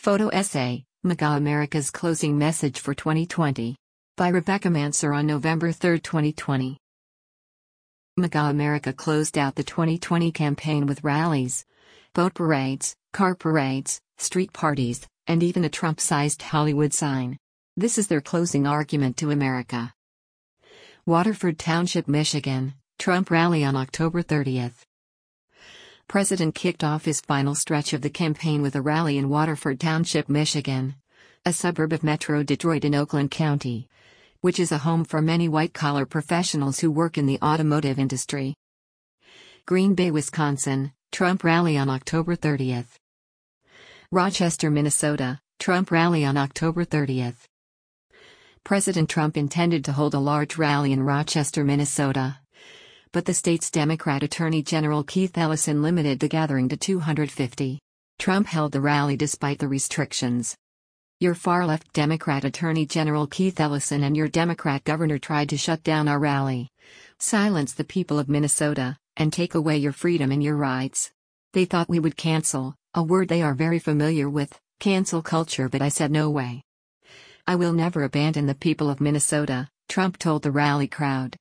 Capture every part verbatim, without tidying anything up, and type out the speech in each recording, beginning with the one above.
Photo essay, MAGA America's Closing Message for twenty twenty. By Rebecca Manser on November third, twenty twenty. MAGA America closed out the twenty twenty campaign with rallies, boat parades, car parades, street parties, and even a Trump-sized Hollywood sign. This is their closing argument to America. Waterford Township, Michigan, Trump rally on October thirtieth. President kicked off his final stretch of the campaign with a rally in Waterford Township, Michigan, a suburb of Metro Detroit in Oakland County, which is a home for many white-collar professionals who work in the automotive industry. Green Bay, Wisconsin, Trump rally on October thirtieth. Rochester, Minnesota, Trump rally on October thirtieth. President Trump intended to hold a large rally in Rochester, Minnesota, but the state's Democrat Attorney General Keith Ellison limited the gathering to two hundred fifty. Trump held the rally despite the restrictions. Your far-left Democrat Attorney General Keith Ellison and your Democrat governor tried to shut down our rally, silence the people of Minnesota, and take away your freedom and your rights. They thought we would cancel, a word they are very familiar with, cancel culture, but I said no way. I will never abandon the people of Minnesota, Trump told the rally crowd.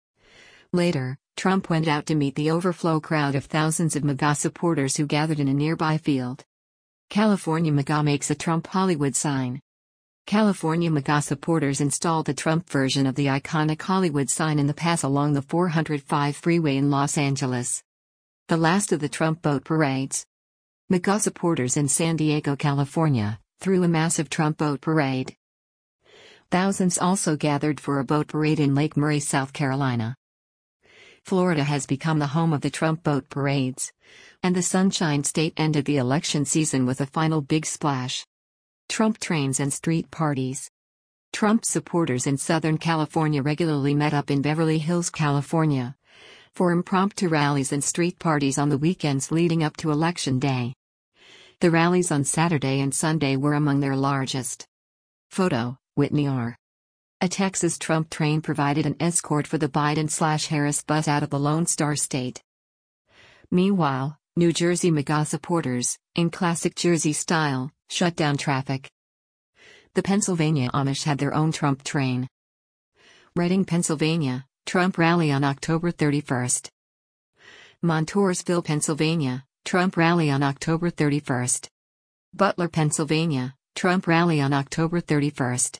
Later, Trump went out to meet the overflow crowd of thousands of MAGA supporters who gathered in a nearby field. California MAGA makes a Trump Hollywood sign. California MAGA supporters installed the Trump version of the iconic Hollywood sign in the pass along the four oh five freeway in Los Angeles. The last of the Trump boat parades. MAGA supporters in San Diego, California, threw a massive Trump boat parade. Thousands also gathered for a boat parade in Lake Murray, South Carolina. Florida has become the home of the Trump boat parades, and the Sunshine State ended the election season with a final big splash. Trump trains and street parties. Trump supporters in Southern California regularly met up in Beverly Hills, California, for impromptu rallies and street parties on the weekends leading up to Election Day. The rallies on Saturday and Sunday were among their largest. Photo, Whitney R. A Texas Trump train provided an escort for the Biden-Harris bus out of the Lone Star State. Meanwhile, New Jersey MAGA supporters, in classic Jersey style, shut down traffic. The Pennsylvania Amish had their own Trump train. Reading, Pennsylvania, Trump rally on October thirty-first. Montoursville, Pennsylvania, Trump rally on October thirty-first. Butler, Pennsylvania, Trump rally on October thirty-first.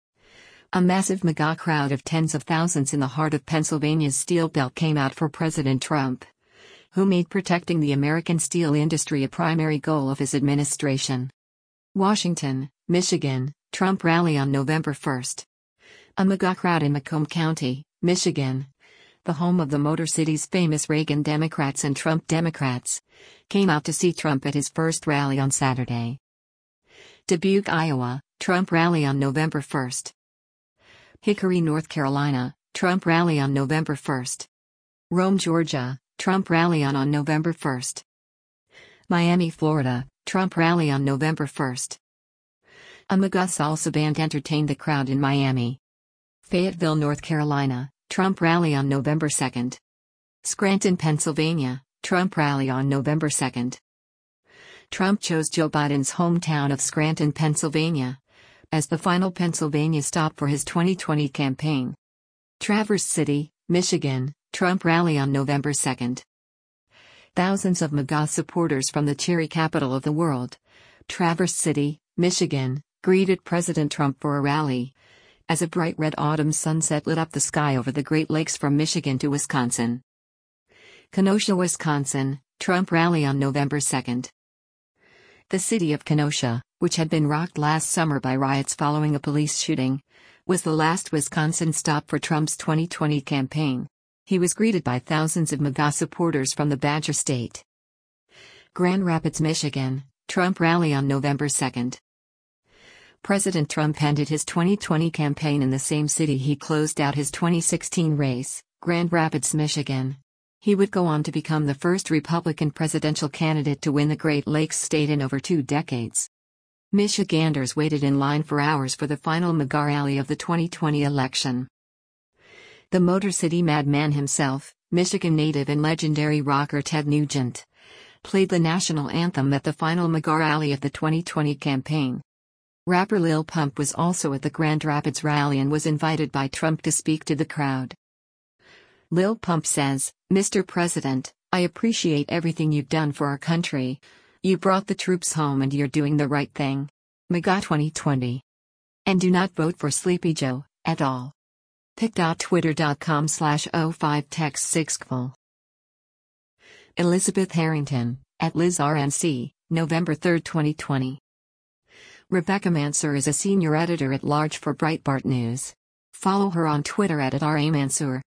A massive MAGA crowd of tens of thousands in the heart of Pennsylvania's Steel Belt came out for President Trump, who made protecting the American steel industry a primary goal of his administration. Washington, Michigan, Trump rally on November first. A MAGA crowd in Macomb County, Michigan, the home of the Motor City's famous Reagan Democrats and Trump Democrats, came out to see Trump at his first rally on Saturday. Dubuque, Iowa, Trump rally on November first. Hickory, North Carolina, Trump rally on November first. Rome, Georgia, Trump rally on on November first. Miami, Florida, Trump rally on November first. A MAGA salsa band entertained the crowd in Miami. Fayetteville, North Carolina, Trump rally on November second. Scranton, Pennsylvania, Trump rally on November second. Trump chose Joe Biden's hometown of Scranton, Pennsylvania, as the final Pennsylvania stop for his twenty twenty campaign. Traverse City, Michigan, Trump rally on November second. Thousands of MAGA supporters from the cherry capital of the world, Traverse City, Michigan, greeted President Trump for a rally, as a bright red autumn sunset lit up the sky over the Great Lakes from Michigan to Wisconsin. Kenosha, Wisconsin, Trump rally on November second. The city of Kenosha, which had been rocked last summer by riots following a police shooting, was the last Wisconsin stop for Trump's twenty twenty campaign. He was greeted by thousands of MAGA supporters from the Badger State. Grand Rapids, Michigan, Trump rally on November second. President Trump ended his twenty twenty campaign in the same city he closed out his twenty sixteen race, Grand Rapids, Michigan. He would go on to become the first Republican presidential candidate to win the Great Lakes state in over two decades. Michiganders waited in line for hours for the final MAGA rally of the twenty twenty election. The Motor City madman himself, Michigan native and legendary rocker Ted Nugent, played the national anthem at the final MAGA rally of the twenty twenty campaign. Rapper Lil Pump was also at the Grand Rapids rally and was invited by Trump to speak to the crowd. Lil Pump says, "Mister President, I appreciate everything you've done for our country. You brought the troops home and you're doing the right thing. MAGA twenty twenty. And do not vote for Sleepy Joe, at all." pic.twitter.com slash 05 text six kval. Elizabeth Harrington, at Liz R N C, November third twenty twenty. Rebecca Mansour is a senior editor-at-large for Breitbart News. Follow her on Twitter at, at R A Mansour.